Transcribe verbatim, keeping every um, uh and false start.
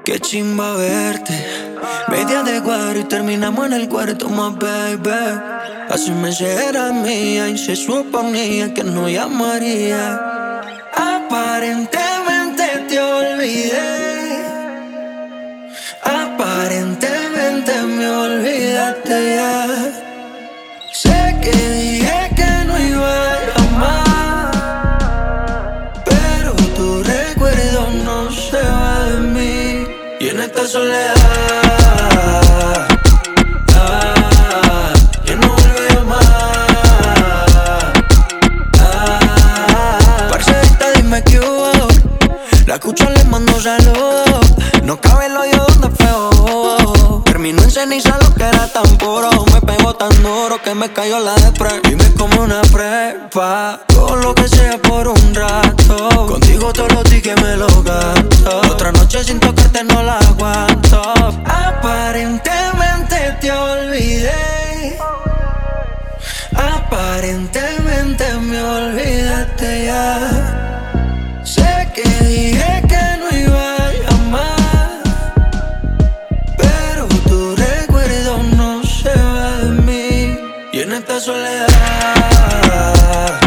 Qué chimba verte. Media de cuadro y terminamos en el cuarto más, baby. Hace meses era mía y se suponía que no llamaría. Aparentemente te olvidé. Aparentemente me olvidaste ya. Sé que dije que no iba a amar, pero tu recuerdo no se va de mí. Y en esta soledad, ah, yo no vuelvo a llamar. Ah, parcerita, dime qué hubo. La escucho, le mando saludos. No cabe el hoyo donde feo. Terminó en ceniza lo que era tan puro. Me pegó tan duro que me cayó la depre. Y me como una prepa. Todo lo que sea por un rato. Contigo todos los tickets me los gasto. Otra noche sin tocarte no la aguanto. Aparentemente te olvidé. Aparentemente me olvidaste ya. Sé que dije que no iba a llamar, pero tu recuerdo no se va de mí. Y en esta soledad,